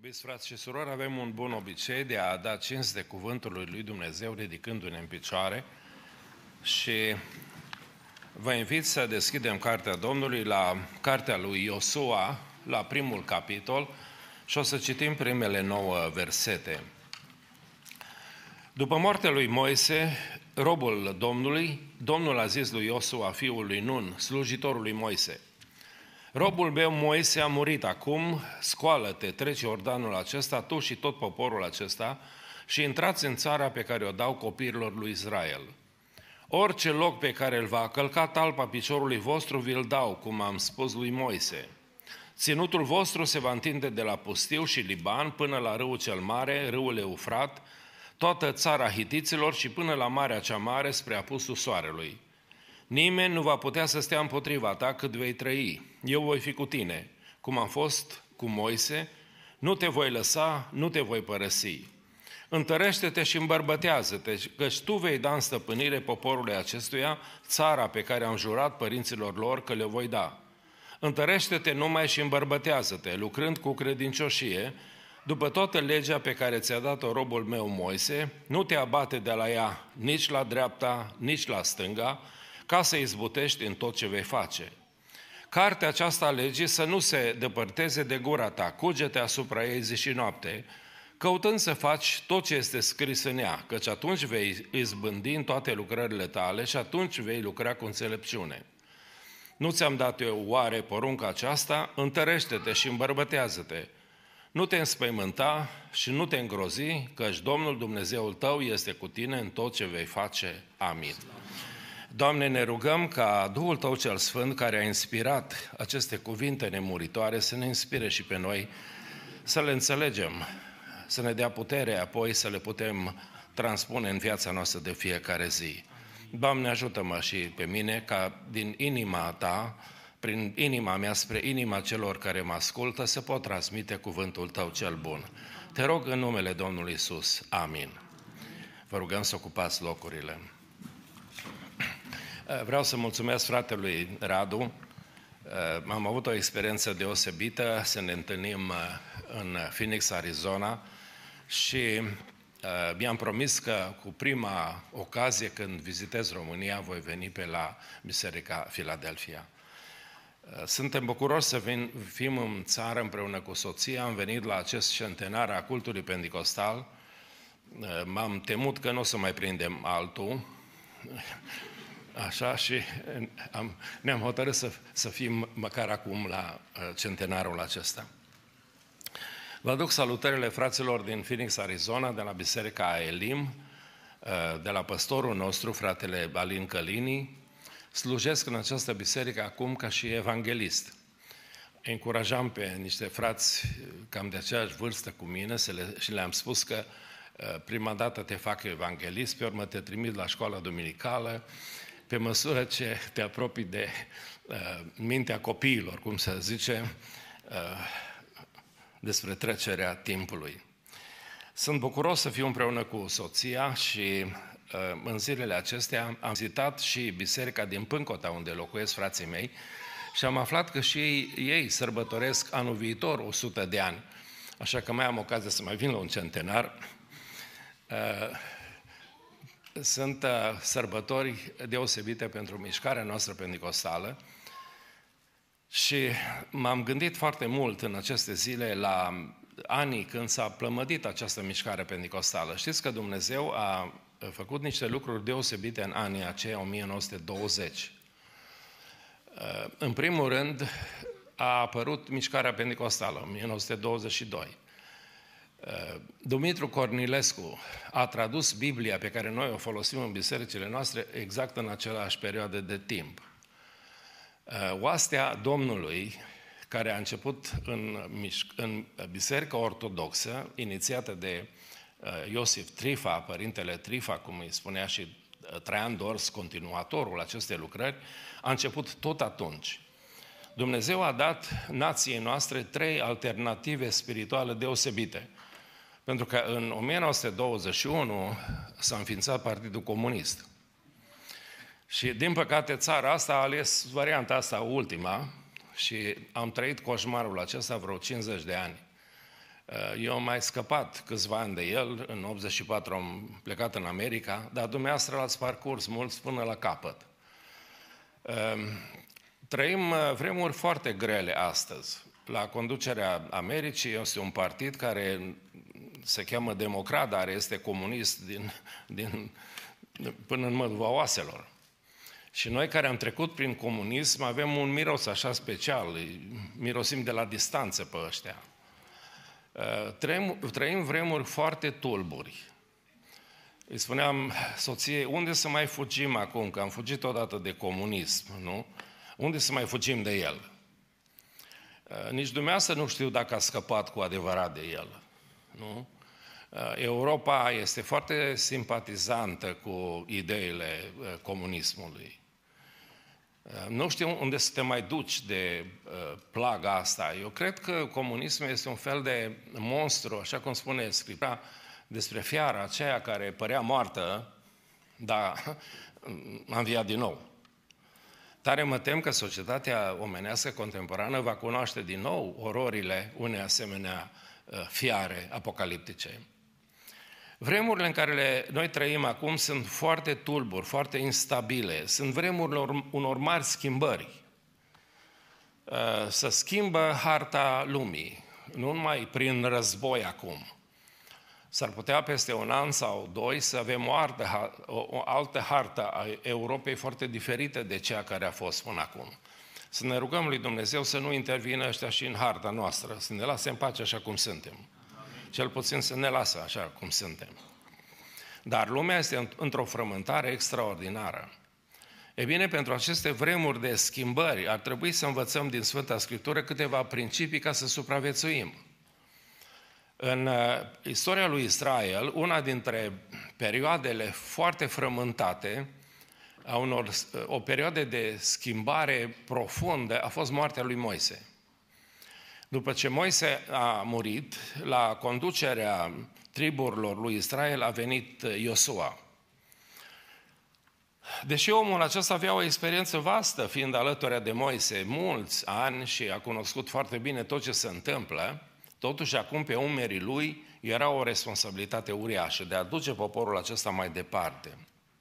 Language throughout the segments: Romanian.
Iubiți frați și surori, avem un bun obicei de a da cinste cuvântului lui Dumnezeu ridicându-ne în picioare și vă invit să deschidem Cartea Domnului la Cartea lui Iosua, la primul capitol și o să citim primele 9 versete. După moartea lui Moise, robul Domnului, Domnul a zis lui Iosua, fiul lui Nun, slujitorul lui Moise: robul meu Moise a murit acum, scoală-te, treci Iordanul acesta, tu și tot poporul acesta, și intrați în țara pe care o dau copiilor lui Israel. Orice loc pe care îl va călca talpa piciorului vostru, vi-l dau, cum am spus lui Moise. Ținutul vostru se va întinde de la pustiu și Liban până la râul cel mare, râul Eufrat, toată țara Hitiților și până la Marea cea Mare spre apusul soarelui. Nimeni nu va putea să stea împotriva ta cât vei trăi. Eu voi fi cu tine, cum am fost cu Moise, nu te voi lăsa, nu te voi părăsi. Întărește-te și îmbărbătează-te, căci tu vei da în stăpânire poporului acestuia țara pe care am jurat părinților lor că le voi da. Întărește-te numai și îmbărbătează-te, lucrând cu credincioșie, după toată legea pe care ți-a dat-o robul meu Moise, nu te abate de la ea nici la dreapta, nici la stânga, ca să izbutești în tot ce vei face. Cartea aceasta a legii să nu se depărteze de gura ta, cuge-te asupra ei zi și noapte, căutând să faci tot ce este scris în ea, căci atunci vei izbândi în toate lucrările tale și atunci vei lucra cu înțelepciune. Nu ți-am dat eu oare porunca aceasta? Întărește-te și îmbărbătează-te. Nu te înspăimânta și nu te îngrozi, căci Domnul Dumnezeul tău este cu tine în tot ce vei face. Amin. Doamne, ne rugăm ca Duhul Tău cel Sfânt, care a inspirat aceste cuvinte nemuritoare, să ne inspire și pe noi, să le înțelegem, să ne dea putere, apoi să le putem transpune în viața noastră de fiecare zi. Doamne, ajută-mă și pe mine ca din inima Ta, prin inima mea spre inima celor care mă ascultă, să pot transmite cuvântul Tău cel bun. Te rog în numele Domnului Iisus. Amin. Vă rugăm să ocupați locurile. Vreau să mulțumesc fratelui Radu. Am avut o experiență deosebită să ne întâlnim în Phoenix, Arizona și mi-am promis că cu prima ocazie când vizitez România voi veni pe la Biserica Philadelphia. Suntem bucuroși să fim în țară împreună cu soția. Am venit la acest centenar a cultului pentecostal. M-am temut că nu o să mai prindem altul. Așa, și ne-am hotărât să fim măcar acum la centenarul acesta. Vă aduc salutările fraților din Phoenix, Arizona, de la Biserica Elim, de la păstorul nostru, fratele Alin Călini. Slujesc în această biserică acum ca și evanghelist. Încurajam pe niște frați cam de aceeași vârstă cu mine și le-am spus că prima dată te fac evanghelist, pe urmă te trimit la școala duminicală, pe măsură ce te apropii de mintea copiilor, cum se zice, despre trecerea timpului. Sunt bucuros să fiu împreună cu soția și în zilele acestea am vizitat și biserica din Pâncota, unde locuiesc frații mei, și am aflat că și ei sărbătoresc anul viitor 100 de ani. Așa că mai am ocazia să mai vin la un centenar. Sunt sărbători deosebite pentru mișcarea noastră pentecostală și m-am gândit foarte mult în aceste zile la anii când s-a plămădit această mișcare pentecostală. Știți că Dumnezeu a făcut niște lucruri deosebite în anii aceia 1920. În primul rând a apărut mișcarea pentecostală, 1922. Dumitru Cornilescu a tradus Biblia pe care noi o folosim în bisericile noastre exact în același perioadă de timp. Oastea Domnului, care a început în Biserica Ortodoxă, inițiată de Iosif Trifa, părintele Trifa, cum îi spunea și Traian Dors, continuatorul acestei lucrări, a început tot atunci. Dumnezeu a dat nației noastre 3 alternative spirituale deosebite. Pentru că în 1921 s-a înființat Partidul Comunist. Și din păcate țara asta a ales varianta asta ultima și am trăit coșmarul acesta vreo 50 de ani. Eu am mai scăpat câțiva ani de el, în 84 am plecat în America, dar dumneavoastră l-ați parcurs mulți până la capăt. Trăim vremuri foarte grele astăzi. La conducerea Americii este un partid care se cheamă Democrat, dar este comunist până în măduva oaselor. Și noi care am trecut prin comunism avem un miros așa special, mirosim de la distanță pe ăștia. Trăim vremuri foarte tulburi. Îi spuneam soției, unde să mai fugim acum, că am fugit odată de comunism, nu? Unde să mai fugim de el? Nici dumneavoastră nu știu dacă a scăpat cu adevărat de el, nu? Europa este foarte simpatizantă cu ideile comunismului. Nu știu unde să te mai duci de plaga asta. Eu cred că comunismul este un fel de monstru, așa cum spune Scriptura, despre fiara aceea care părea moartă, dar a înviat din nou. Tare mă tem că societatea omenească contemporană va cunoaște din nou ororile unei asemenea fiare apocaliptice. Vremurile în care noi trăim acum sunt foarte tulburi, foarte instabile, sunt vremurile unor mari schimbări. Se schimbă harta lumii, nu numai prin război acum. S-ar putea peste un an sau doi să avem o altă hartă a Europei foarte diferită de cea care a fost până acum. Să ne rugăm lui Dumnezeu să nu intervină ăștia și în harta noastră, să ne lase în pace așa cum suntem. Cel puțin să ne lasă așa cum suntem. Dar lumea este într-o frământare extraordinară. E bine, pentru aceste vremuri de schimbări ar trebui să învățăm din Sfânta Scriptură câteva principii ca să supraviețuim. În istoria lui Israel, una dintre perioadele foarte frământate, o perioadă de schimbare profundă, a fost moartea lui Moise. După ce Moise a murit, la conducerea triburilor lui Israel a venit Iosua. Deși omul acesta avea o experiență vastă, fiind alături de Moise mulți ani și a cunoscut foarte bine tot ce se întâmplă, totuși acum pe umerii lui era o responsabilitate uriașă de a duce poporul acesta mai departe.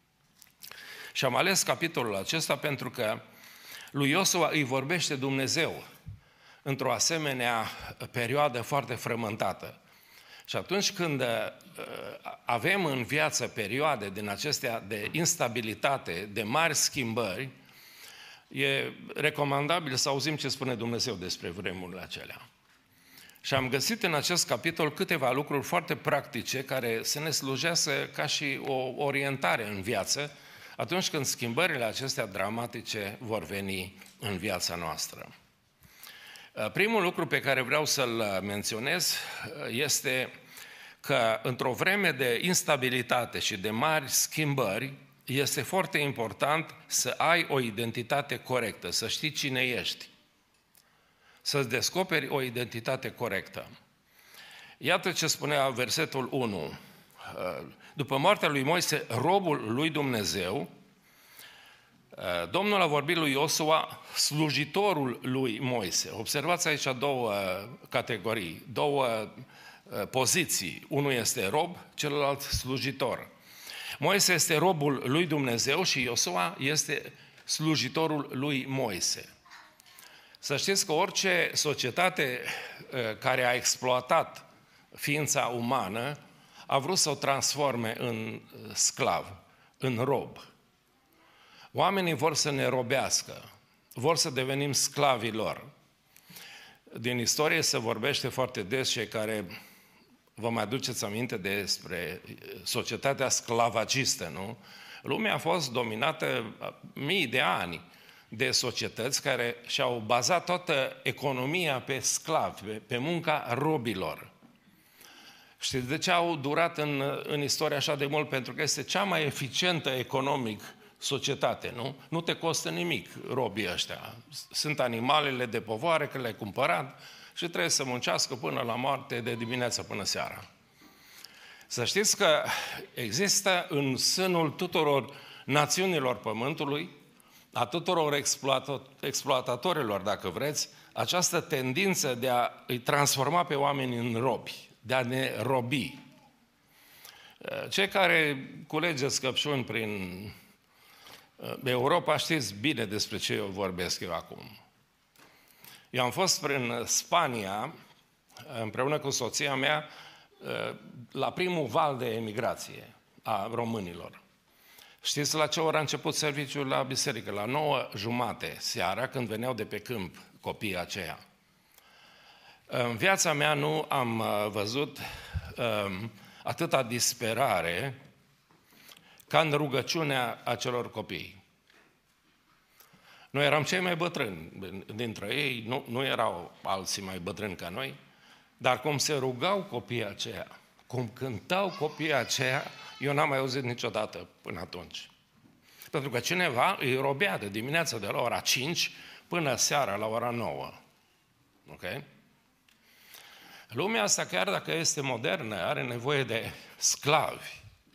Și am ales capitolul acesta pentru că lui Iosua îi vorbește Dumnezeu într-o asemenea perioadă foarte frământată. Și atunci când avem în viață perioade din acestea de instabilitate, de mari schimbări, e recomandabil să auzim ce spune Dumnezeu despre vremurile acelea. Și am găsit în acest capitol câteva lucruri foarte practice care să ne slujească ca și o orientare în viață atunci când schimbările acestea dramatice vor veni în viața noastră. Primul lucru pe care vreau să-l menționez este că într-o vreme de instabilitate și de mari schimbări este foarte important să ai o identitate corectă, să știi cine ești, să-ți descoperi o identitate corectă. Iată ce spunea versetul 1. După moartea lui Moise, robul lui Dumnezeu, Domnul a vorbit lui Iosua, slujitorul lui Moise. Observați aici două categorii, două poziții. Unul este rob, celălalt slujitor. Moise este robul lui Dumnezeu și Iosua este slujitorul lui Moise. Să știți că orice societate care a exploatat ființa umană a vrut să o transforme în sclav, în rob. Oamenii vor să ne robească, vor să devenim sclavii lor. Din istorie se vorbește foarte des, cei care vă mai aduceți aminte despre societatea sclavagistă, nu? Lumea a fost dominată mii de ani de societăți care și-au bazat toată economia pe sclavi, pe munca robilor. Știți de ce au durat în istorie așa de mult? Pentru că este cea mai eficientă economic societate, nu? Nu te costă nimic robii ăștia. Sunt animalele de povoare că le-ai cumpărat și trebuie să muncească până la moarte de dimineața până seara. Să știți că există în sânul tuturor națiunilor pământului, a tuturor exploatatorilor, dacă vreți, această tendință de a îi transforma pe oameni în robi, de a ne robi. Cei care culegeți căpșuni prin Europa știți bine despre ce eu vorbesc eu acum. Eu am fost prin Spania, împreună cu soția mea, la primul val de emigrație a românilor. Știți la ce oră a început serviciul la biserică? La 9:30 seara, când veneau de pe câmp copiii aceia. În viața mea nu am văzut atâta disperare ca în rugăciunea acelor copii. Noi eram cei mai bătrâni dintre ei, nu erau alții mai bătrâni ca noi, dar cum se rugau copiii aceia, cum cântau copiii aceia, eu n-am mai auzit niciodată până atunci. Pentru că cineva îi robea de dimineața de la ora 5 până seara la ora 9. Ok? Lumea asta, chiar dacă este modernă, are nevoie de sclavi.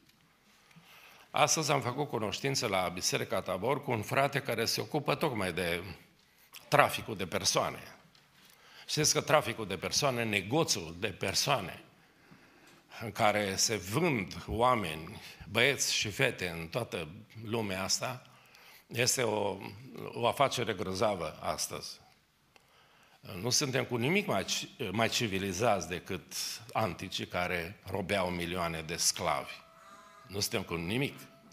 Astăzi am făcut cunoștință la Biserica Tabor cu un frate care se ocupă tocmai de traficul de persoane. Știți că traficul de persoane, negoțul de persoane, în care se vând oameni, băieți și fete în toată lumea asta, este o afacere grozavă astăzi. Nu suntem cu nimic mai civilizați decât anticii care robeau milioane de sclavi. Nu suntem cu nimic.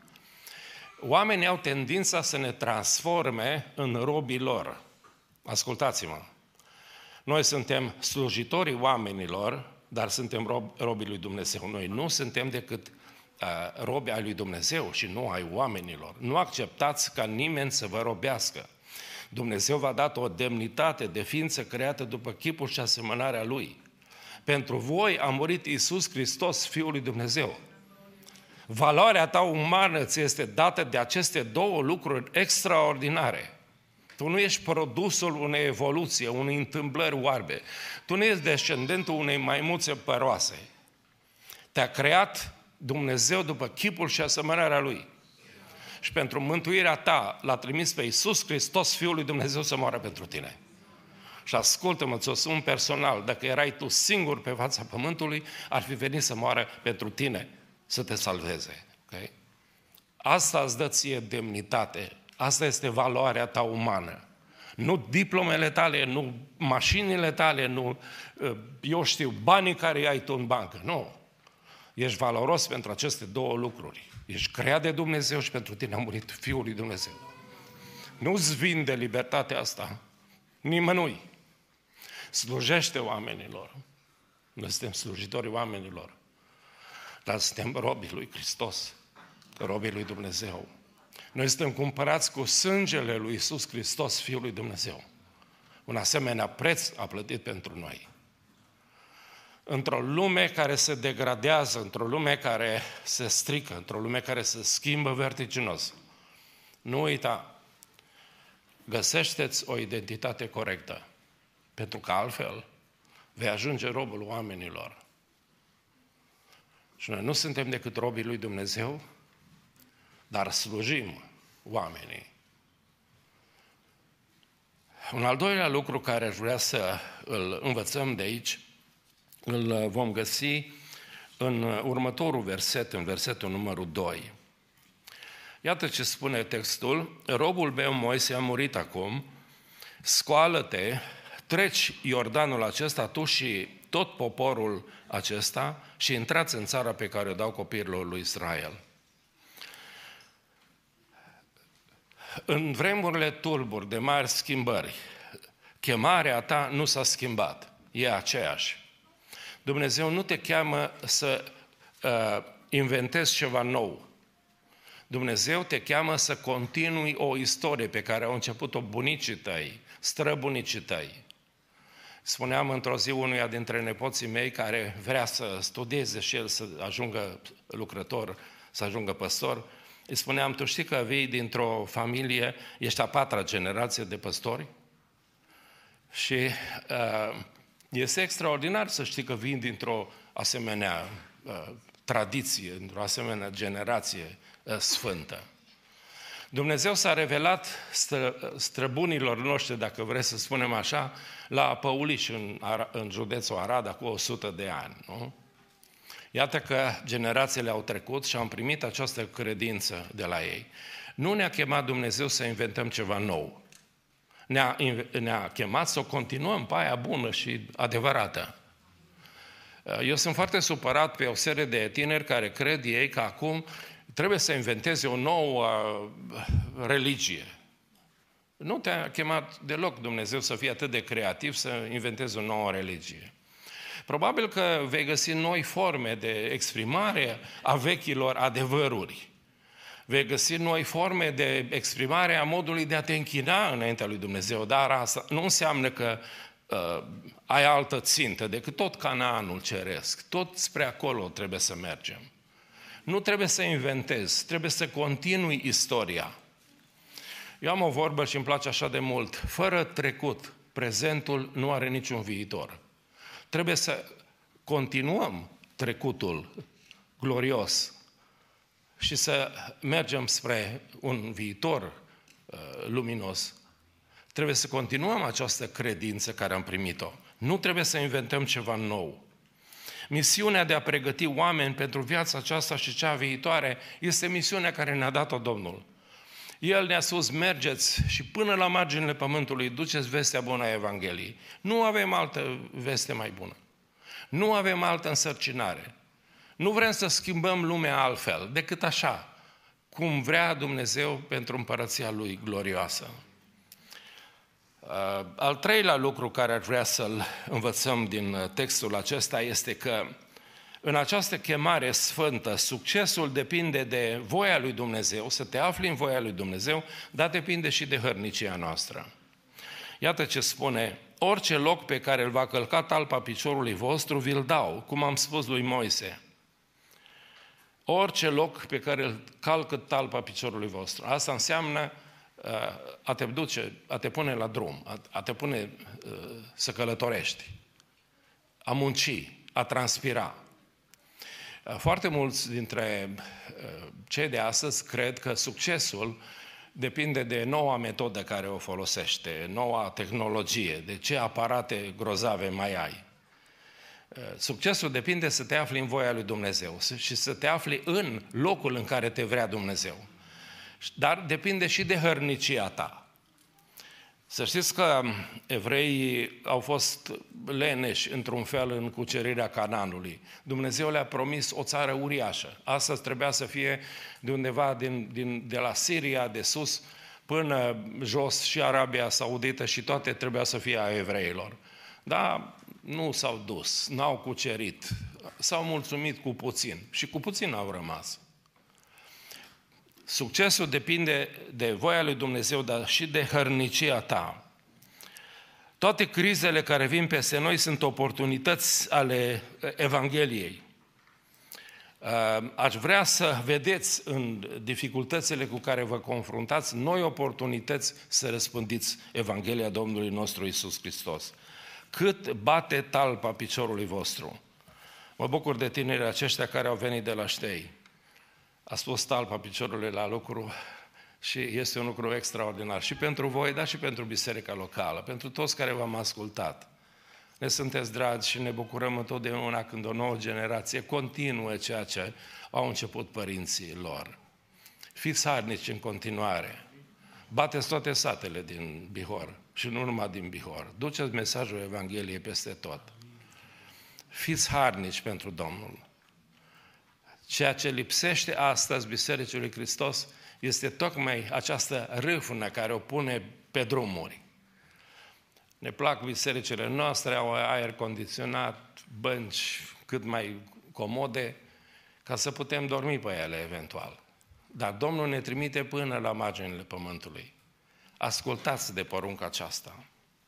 Oamenii au tendința să ne transforme în robii lor. Ascultați-mă. Noi suntem slujitorii oamenilor, dar suntem robii lui Dumnezeu. Noi nu suntem decât robi ai lui Dumnezeu și nu ai oamenilor. Nu acceptați ca nimeni să vă robească. Dumnezeu v-a dat o demnitate de ființă creată după chipul și asemănarea Lui. Pentru voi a murit Iisus Hristos, Fiul lui Dumnezeu. Valoarea ta umană ți este dată de aceste două lucruri extraordinare. Tu nu ești produsul unei evoluții, unei întâmplări oarbe. Tu nu ești descendentul unei maimuțe păroase. Te-a creat Dumnezeu după chipul și asemănarea Lui. Și pentru mântuirea ta l-a trimis pe Iisus Hristos, Fiul lui Dumnezeu, să moară pentru tine. Și ascultă-mă, ți-o spun personal, dacă erai tu singur pe fața pământului, ar fi venit să moară pentru tine, să te salveze. Okay? Asta îți dă ție demnitate. Asta este valoarea ta umană. Nu diplomele tale, nu mașinile tale, nu, eu știu, banii care ai tu în bancă. Nu. Ești valoros pentru aceste două lucruri. Ești creat de Dumnezeu și pentru tine a murit Fiul lui Dumnezeu. Nu-ți vinde libertatea asta nimănui. Slujește oamenilor. Noi suntem slujitorii oamenilor. Dar suntem robii lui Hristos, robii lui Dumnezeu. Noi suntem cumpărați cu sângele lui Iisus Hristos, Fiul lui Dumnezeu. Un asemenea preț a plătit pentru noi. Într-o lume care se degradează, într-o lume care se strică, într-o lume care se schimbă vertiginos, nu uita, găsește-ți o identitate corectă, pentru că altfel vei ajunge robul oamenilor. Și noi nu suntem decât robii lui Dumnezeu, dar slujim oamenii. Un al doilea lucru care aș vrea să îl învățăm de aici, îl vom găsi în următorul verset, în versetul numărul 2. Iată ce spune textul: robul meu Moise a murit acum, scoală-te, treci Iordanul acesta, tu și tot poporul acesta, și intrați în țara pe care o dau copiilor lui Israel. În vremurile tulburi de mari schimbări, chemarea ta nu s-a schimbat, e aceeași. Dumnezeu nu te cheamă să inventezi ceva nou. Dumnezeu te cheamă să continui o istorie pe care au început-o bunicii tăi, străbunicii tăi. Spuneam într-o zi unuia dintre nepoții mei care vrea să studieze și el să ajungă lucrător, să ajungă păstor, îi spuneam: tu știi că vii dintr-o familie, ești a 4-a generație de păstori? Și este extraordinar să știi că vii dintr-o asemenea tradiție, dintr-o asemenea generație sfântă. Dumnezeu s-a revelat străbunilor noștri, dacă vreți să spunem așa, la Păuliș, în județul Arad, acum 100 de ani. Nu? Iată că generațiile au trecut și am primit această credință de la ei. Nu ne-a chemat Dumnezeu să inventăm ceva nou. Ne-a chemat să o continuăm pe aia bună și adevărată. Eu sunt foarte supărat pe o serie de tineri care cred ei că acum trebuie să inventeze o nouă religie. Nu te-a chemat deloc Dumnezeu să fii atât de creativ să inventezi o nouă religie. Probabil că vei găsi noi forme de exprimare a vechilor adevăruri. Vei găsi noi forme de exprimare a modului de a te închina înaintea lui Dumnezeu, dar asta nu înseamnă că ai altă țintă decât tot Canaanul ceresc. Tot spre acolo trebuie să mergem. Nu trebuie să inventezi, trebuie să continui istoria. Eu am o vorbă și îmi place așa de mult. Fără trecut, prezentul nu are niciun viitor. Trebuie să continuăm trecutul glorios și să mergem spre un viitor luminos. Trebuie să continuăm această credință care am primit-o. Nu trebuie să inventăm ceva nou. Misiunea de a pregăti oameni pentru viața aceasta și cea viitoare este misiunea care ne-a dat-o Domnul. El ne-a spus, mergeți și până la marginile pământului duceți vestea bună a Evangheliei. Nu avem altă veste mai bună. Nu avem altă însărcinare. Nu vrem să schimbăm lumea altfel decât așa, cum vrea Dumnezeu pentru împărăția Lui glorioasă. Al treilea lucru care ar vrea să-l învățăm din textul acesta este că în această chemare sfântă, succesul depinde de voia lui Dumnezeu, să te afli în voia lui Dumnezeu, dar depinde și de hărnicia noastră. Iată ce spune, orice loc pe care îl va călca talpa piciorului vostru, vi-l dau, cum am spus lui Moise. Orice loc pe care îl calcă talpa piciorului vostru. Asta înseamnă a te pune la drum, a te pune să călătorești, a munci, a transpira. Foarte mulți dintre cei de astăzi cred că succesul depinde de noua metodă care o folosește, noua tehnologie, de ce aparate grozave mai ai. Succesul depinde să te afli în voia lui Dumnezeu și să te afli în locul în care te vrea Dumnezeu. Dar depinde și de hărnicia ta. Să știți că evreii au fost leneși într-un fel în cucerirea Canaanului. Dumnezeu le-a promis o țară uriașă. Astăzi trebuia să fie de undeva de la Siria de sus până jos și Arabia Saudită și toate trebuia să fie a evreilor. Dar nu s-au dus, n-au cucerit, s-au mulțumit cu puțin și cu puțin au rămas. Succesul depinde de voia lui Dumnezeu, dar și de hărnicia ta. Toate crizele care vin peste noi sunt oportunități ale Evangheliei. Aș vrea să vedeți în dificultățile cu care vă confruntați noi oportunități să răspândiți Evanghelia Domnului nostru Iisus Hristos. Cât bate talpa piciorului vostru. Mă bucur de tinerii aceștia care au venit de la Ștei. A spus talpa piciorului la lucru și este un lucru extraordinar și pentru voi, dar și pentru biserica locală, pentru toți care v-am ascultat. Ne sunteți dragi și ne bucurăm întotdeauna când o nouă generație continuă ceea ce au început părinții lor. Fiți harnici în continuare. Bateți toate satele din Bihor și nu numai din Bihor. Duceți mesajul Evangheliei peste tot. Fiți harnici pentru Domnul. Ceea ce lipsește astăzi Bisericii lui Hristos este tocmai această râfnă care o pune pe drumuri. Ne plac bisericile noastre, au aer condiționat, bănci cât mai comode, ca să putem dormi pe ele eventual. Dar Domnul ne trimite până la marginile pământului. Ascultați de porunca aceasta.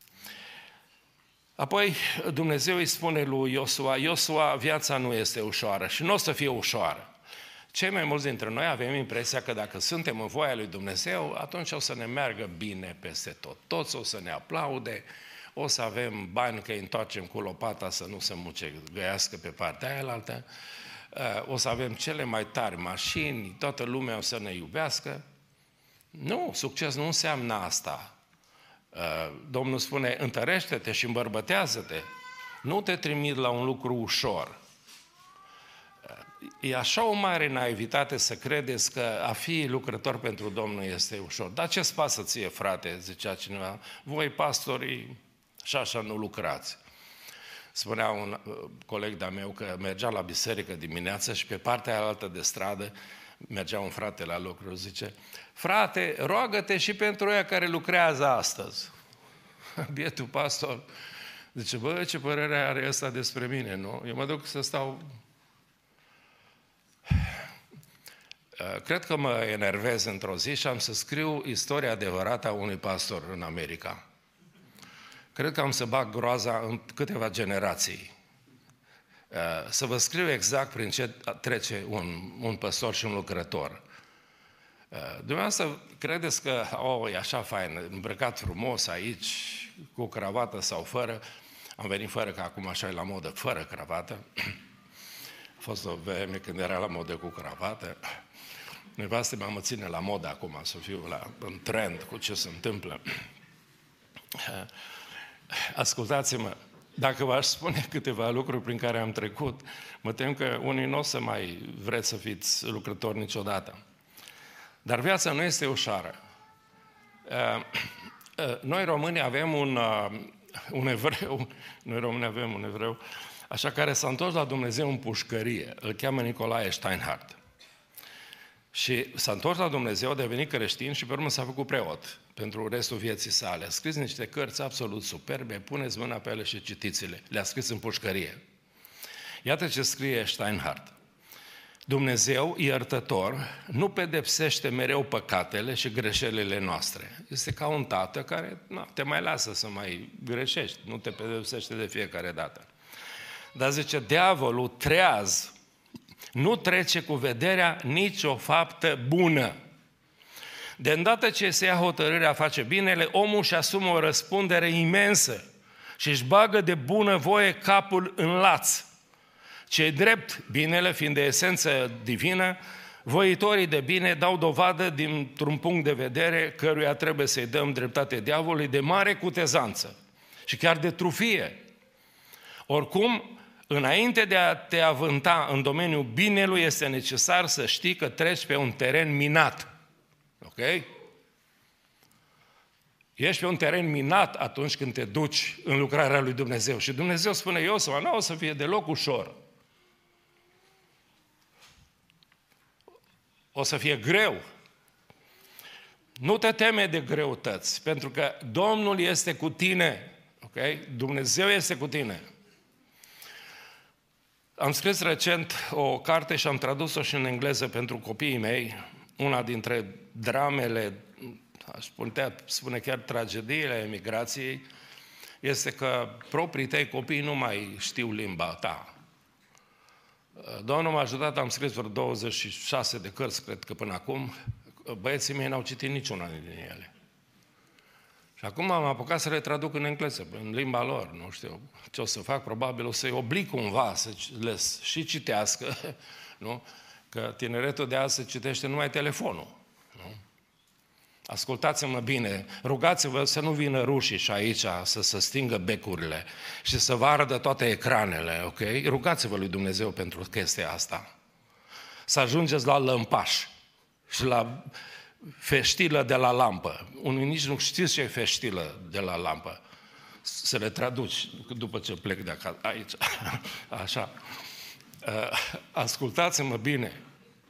Apoi Dumnezeu îi spune lui Iosua, Iosua, viața nu este ușoară și nu o să fie ușoară. Cei mai mulți dintre noi avem impresia că dacă suntem în voia lui Dumnezeu, atunci o să ne meargă bine peste tot. Toți o să ne aplaude, o să avem bani că îi întoarcem cu lopata să nu se mucegăiască pe partea aia, o să avem cele mai tari mașini, toată lumea o să ne iubească. Nu, succes nu înseamnă asta. Domnul spune, întărește-te și îmbărbătează-te. Nu te trimit la un lucru ușor. E așa o mare naivitate să credeți că a fi lucrător pentru Domnul este ușor. Dar ce-ți pasă ție, frate, zicea cineva, voi pastorii așa nu lucrați. Spunea un coleg de-a meu că mergea la biserică dimineața și pe partea altă de stradă mergea un frate la lucru, zice, frate, roagă-te și pentru ăia care lucrează astăzi. Bietul pastor zice, bă, ce părere are ăsta despre mine, nu? Eu mă duc să stau... Cred că mă enervez într-o zi și am să scriu istoria adevărată a unui pastor în America. Cred că am să bag groaza în câteva generații. Să vă scriu exact prin ce trece un păstor și un lucrător. Dumneavoastră credeți că, e așa fain, îmbrăcat frumos aici, cu cravată sau fără, am venit fără, că acum așa e la modă, fără cravată. A fost o vreme când era la modă cu cravată. Nevastă mea mă ține la modă acum, să fiu în trend cu ce se întâmplă. Ascultați-mă, dacă v-aș spune câteva lucruri prin care am trecut, mă tem că unii nu o să mai vreți să fiți lucrători niciodată. Dar viața nu este ușoară. Noi români avem un evreu, așa care s-a întors la Dumnezeu în pușcărie. Îl cheamă Nicolae Steinhardt. Și s-a întors la Dumnezeu, a devenit creștin și pe urmă s-a făcut preot pentru restul vieții sale. A scris niște cărți absolut superbe, puneți mâna pe ele și citiți-le. Le-a scris în pușcărie. Iată ce scrie Steinhardt. Dumnezeu, iertător, nu pedepsește mereu păcatele și greșelile noastre. Este ca un tată care te mai lasă să mai greșești, nu te pedepsește de fiecare dată. Dar zice, diavolul treaz nu trece cu vederea nicio faptă bună. De îndată ce se ia hotărârea a face binele, omul își asumă o răspundere imensă și își bagă de bună voie capul în laț. Ce-i drept, binele fiind de esență divină, voitorii de bine dau dovadă dintr-un punct de vedere căruia trebuie să-i dăm dreptate diavolului de mare cutezanță și chiar de trufie. Oricum, înainte de a te avânta în domeniul binelui, este necesar să știi că treci pe un teren minat. Ok? Ești pe un teren minat atunci când te duci în lucrarea lui Dumnezeu. Și Dumnezeu spune, Iosua, nu o să fie deloc ușor. O să fie greu. Nu te teme de greutăți, pentru că Domnul este cu tine. Ok? Dumnezeu este cu tine. Am scris recent o carte și am tradus-o și în engleză pentru copiii mei. Una dintre dramele, aș putea spune chiar tragediile emigrației, este că proprii tăi copii nu mai știu limba ta. Domnul m-a ajutat, am scris vreo 26 de cărți, cred că până acum, băieții mei n-au citit niciuna din ele. Și acum am apucat să le traduc în engleză, în limba lor, nu știu ce o să fac, probabil o să-i oblig cumva să le și citească, nu? Că tineretul de azi se citește numai telefonul. Nu? Ascultați-mă bine, rugați-vă să nu vină rușii și aici să se stingă becurile și să vă ardă toate ecranele, ok? Rugați-vă lui Dumnezeu pentru chestia asta. Să ajungeți la lămpaș și la feștilă de la lampă. Unii nici nu știți ce e feștilă de la lampă. Să le traduci după ce plec de acasă. Aici. Așa. Ascultați-mă bine.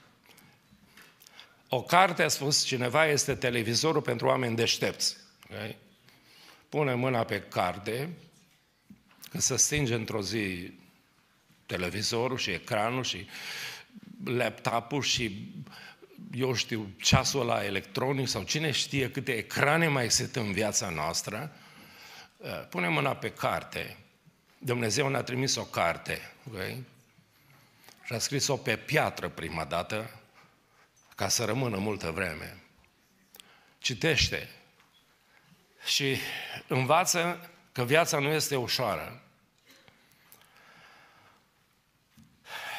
O carte, a spus cineva, este televizorul pentru oameni deștepți. Okay? Pune mâna pe carte, că se stinge într-o zi televizorul și ecranul și laptopul și, eu știu, ceasul ăla electronic sau cine știe câte ecrane mai sunt în viața noastră, pune mâna pe carte. Dumnezeu ne-a trimis o carte, okay? Și a scris-o pe piatră prima dată, ca să rămână multă vreme. Citește și învață că viața nu este ușoară.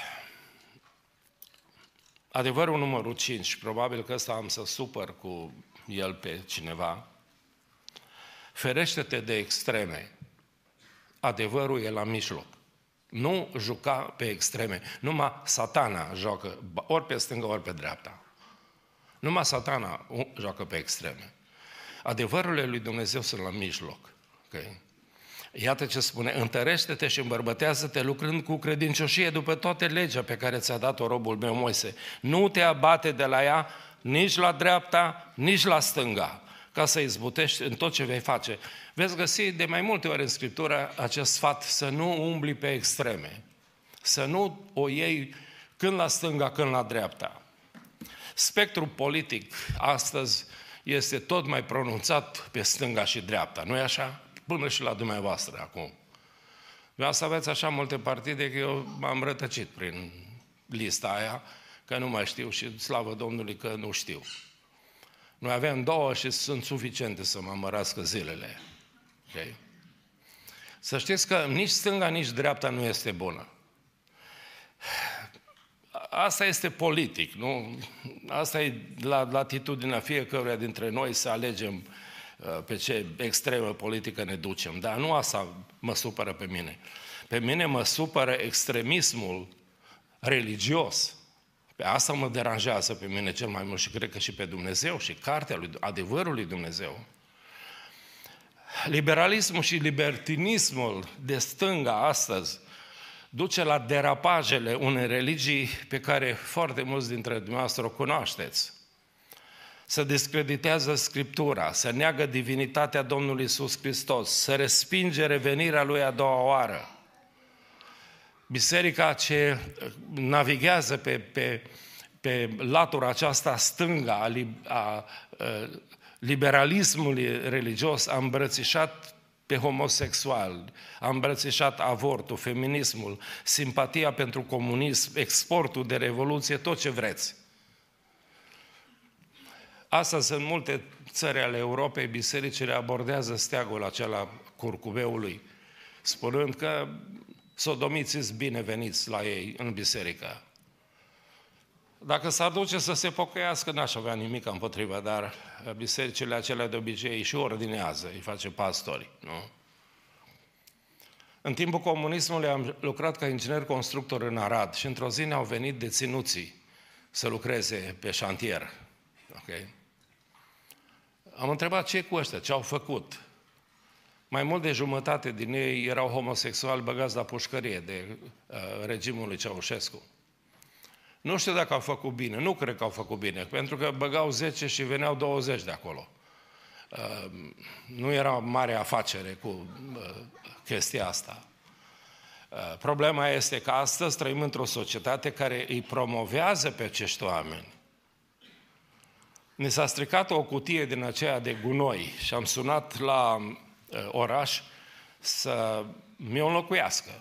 Adevărul numărul 5, probabil că ăsta am să supăr cu el pe cineva, ferește-te de extreme. Adevărul e la mijloc. Nu juca pe extreme. Numai Satana joacă ori pe stânga, ori pe dreapta. Numai Satana joacă pe extreme. Adevărurile lui Dumnezeu sunt la mijloc. Okay? Iată ce spune: întărește-te și îmbărbătează-te lucrând cu credincioșie după toate legea pe care ți-a dat-o robul meu Moise. Nu te abate de la ea nici la dreapta, nici la stânga, ca să izbutești în tot ce vei face. Veți găsi de mai multe ori în Scriptură acest sfat, să nu umbli pe extreme, să nu o iei când la stânga, când la dreapta. Spectrul politic astăzi este tot mai pronunțat pe stânga și dreapta, nu-i așa? Până și la dumneavoastră acum. Vreau să aveți așa multe partide că eu m-am rătăcit prin lista aia, că nu mai știu și slavă Domnului că nu știu. Noi avem 2 și sunt suficiente să mă mărască zilele. Okay? Să știți că nici stânga, nici dreapta nu este bună. Asta este politic, nu? Asta e la latitudinea fiecăruia dintre noi să alegem pe ce extremă politică ne ducem. Dar nu asta mă supără pe mine. Pe mine mă supără extremismul religios. Pe asta mă deranjează pe mine cel mai mult și cred că și pe Dumnezeu și cartea lui, adevărul lui Dumnezeu. Liberalismul și libertinismul de stânga astăzi duce la derapajele unei religii pe care foarte mulți dintre dumneavoastră o cunoașteți. Se discreditează Scriptura, se neagă divinitatea Domnului Iisus Hristos, se respinge revenirea Lui a doua oară. Biserica ce navighează pe latura aceasta stânga a liberalismului religios a îmbrățișat pe homosexual, a îmbrățișat avortul, feminismul, simpatia pentru comunism, exportul de revoluție, tot ce vreți. Astăzi, în multe țări ale Europei, bisericile abordează steagul acela curcubeului, spunând că sodomiții-s bineveniți la ei în biserică. Dacă s-ar duce să se pocăiască, n-aș avea nimic împotriva, dar bisericile acelea de obicei și ordinează, îi face pastori, nu? În timpul comunismului am lucrat ca inginer constructor în Arad și într-o zi ne-au venit deținuții să lucreze pe șantier. Okay? Am întrebat ce cu ăștia, ce au făcut. Mai mult de jumătate din ei erau homosexuali băgați la pușcărie de regimul lui Ceaușescu. Nu știu dacă au făcut bine, nu cred că au făcut bine, pentru că băgau 10 și veneau 20 de acolo. Nu era mare afacere cu chestia asta. Problema este că astăzi trăim într-o societate care îi promovează pe acești oameni. Ni s-a stricat o cutie din aceea de gunoi și am sunat la oraș să mi-o înlocuiască.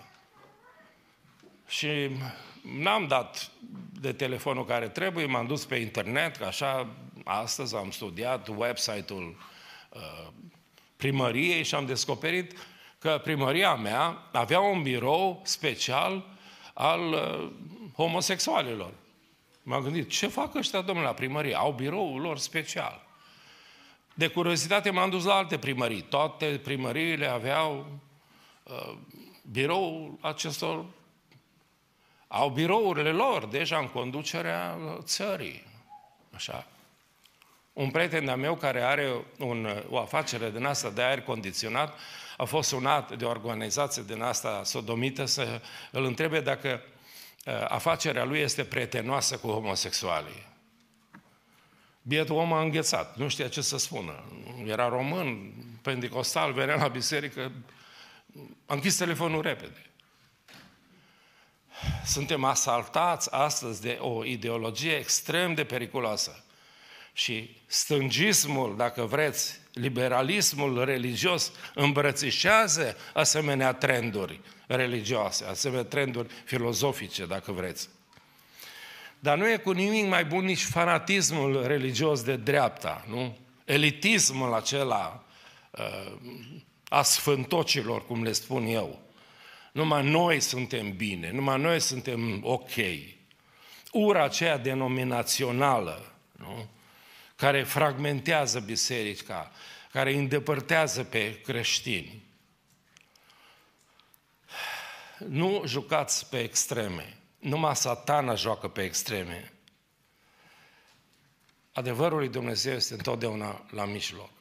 Și n-am dat de telefonul care trebuie, m-am dus pe internet, că așa astăzi am studiat website-ul primăriei și am descoperit că primăria mea avea un birou special al homosexualilor. M-am gândit, ce fac ăștia, domnule, la primărie? Au biroul lor special. De curiozitate m-am dus la alte primării. Toate primăriile aveau biroul acestor. Au birourile lor deja în conducerea țării. Așa. Un prieten de-a meu care are o afacere din asta de aer condiționat a fost sunat de o organizație din asta sodomită să îl întrebe dacă afacerea lui este prietenoasă cu homosexualii. Bietul om a înghețat, nu știa ce să spună. Era român, pentecostal, venea la biserică, a închis telefonul repede. Suntem asaltați astăzi de o ideologie extrem de periculoasă. Și stângismul, dacă vreți, liberalismul religios îmbrățișează asemenea trenduri religioase, asemenea trenduri filozofice, dacă vreți. Dar nu e cu nimic mai bun nici fanatismul religios de dreapta, nu? Elitismul acela a sfântocilor, cum le spun eu. Numai noi suntem bine, numai noi suntem ok. Ura aceea denominațională, nu? care fragmentează biserica, care îi îndepărtează pe creștini. Nu jucați pe extreme. Numai Satana joacă pe extreme. Adevărul lui Dumnezeu este întotdeauna la mijloc.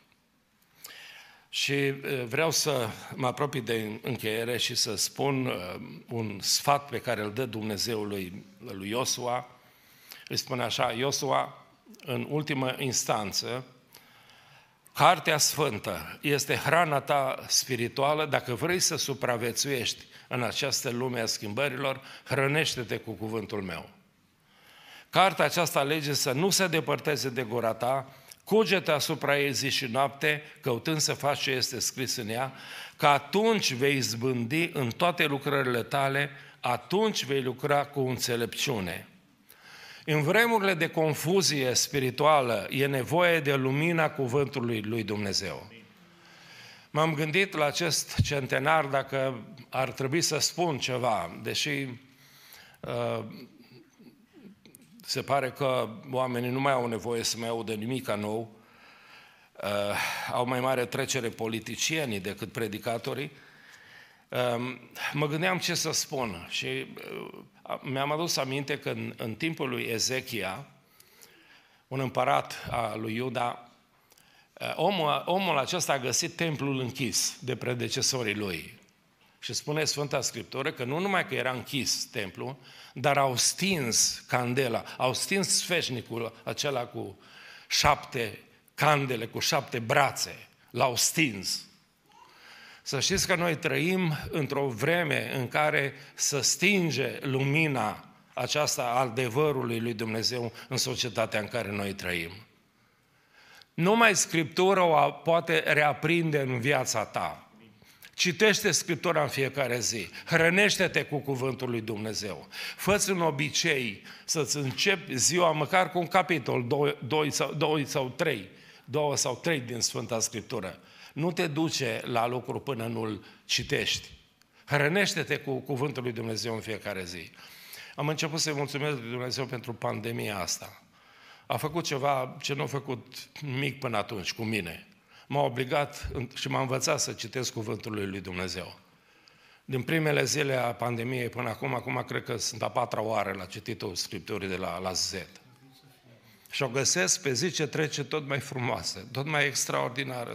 Și vreau să mă apropii de încheiere și să spun un sfat pe care îl dă Dumnezeu lui Iosua. Îi spune așa: Iosua, în ultimă instanță, Cartea Sfântă este hrana ta spirituală. Dacă vrei să supraviețuiești în această lume a schimbărilor, hrănește-te cu cuvântul meu. Cartea aceasta alege să nu se depărteze de gura ta, cugetă asupra ei zi și noapte, căutând să faci ce este scris în ea, că atunci vei izbândi în toate lucrările tale, atunci vei lucra cu înțelepciune. În vremurile de confuzie spirituală e nevoie de lumina cuvântului lui Dumnezeu. M-am gândit la acest centenar dacă ar trebui să spun ceva, deși se pare că oamenii nu mai au nevoie să mai audă nimic nou, au mai mare trecere politicienii decât predicatorii. Mă gândeam ce să spun și mi-am adus aminte că în timpul lui Ezechia, un împărat al lui Iuda, omul acesta a găsit templul închis de predecesorii lui. Și spune Sfânta Scriptură că nu numai că era închis templul, dar au stins candela, au stins sfeșnicul acela cu 7 candele, cu 7 brațe, l-au stins. Să știți că noi trăim într-o vreme în care se stinge lumina aceasta a adevărului lui Dumnezeu în societatea în care noi trăim. Numai Scriptura o poate reaprinde în viața ta. Citește Scriptura în fiecare zi, hrănește-te cu cuvântul lui Dumnezeu. Fă-ți un obicei să-ți începi ziua măcar cu un capitol, 2 sau 3 din Sfânta Scriptură. Nu te duce la lucru până nu-l citești. Hrănește-te cu cuvântul lui Dumnezeu în fiecare zi. Am început să-i mulțumesc lui Dumnezeu pentru pandemia asta. A făcut ceva ce nu a făcut nimic până atunci cu mine. M-a obligat și m-a învățat să citesc cuvântul lui Dumnezeu. Din primele zile a pandemiei până acum cred că sunt a 4-a oară la cititul Scripturii de la Z. Și o găsesc pe zi ce trece tot mai frumoasă, tot mai extraordinară,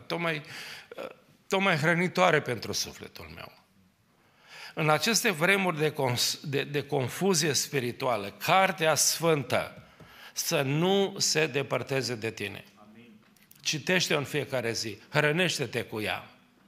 tot mai hrănitoare pentru sufletul meu. În aceste vremuri de confuzie spirituală, Cartea Sfântă să nu se depărteze de tine. Citește-o în fiecare zi, hrănește-te cu ea.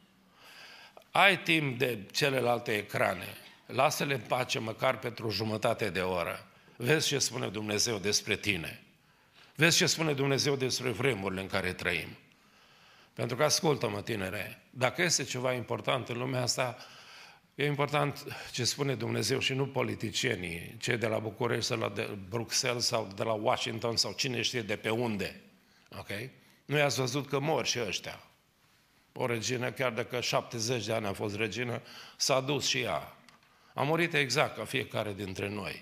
Ai timp de celelalte ecrane, lasă-le în pace măcar pentru jumătate de oră. Vezi ce spune Dumnezeu despre tine. Vezi ce spune Dumnezeu despre vremurile în care trăim. Pentru că, ascultă-mă, tinere, dacă este ceva important în lumea asta, e important ce spune Dumnezeu și nu politicienii, cei de la București sau de Bruxelles sau de la Washington sau cine știe de pe unde. Ok? Nu i-ați văzut că mor și ăștia. O regină, chiar dacă 70 de ani a fost regină, s-a dus și ea. A murit exact ca fiecare dintre noi.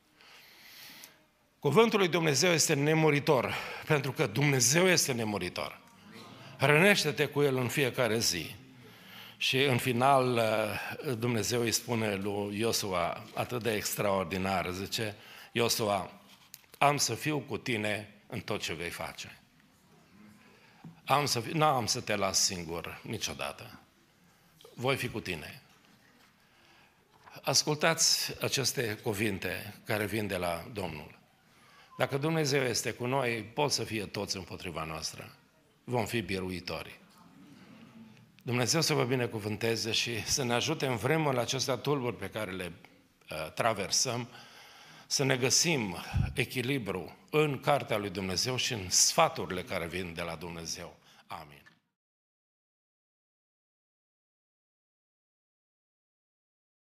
Cuvântul lui Dumnezeu este nemuritor, pentru că Dumnezeu este nemuritor. Hrănește-te cu El în fiecare zi. Și în final Dumnezeu îi spune lui Iosua atât de extraordinar, zice: Iosua, am să fiu cu tine în tot ce vei face. N-am să te las singur niciodată. Voi fi cu tine. Ascultați aceste cuvinte care vin de la Domnul. Dacă Dumnezeu este cu noi, pot să fie toți împotriva noastră. Vom fi biruitori. Dumnezeu să vă binecuvânteze și să ne ajute în vremurile acestea tulburi pe care le traversăm, să ne găsim echilibru în Cartea lui Dumnezeu și în sfaturile care vin de la Dumnezeu. Amin.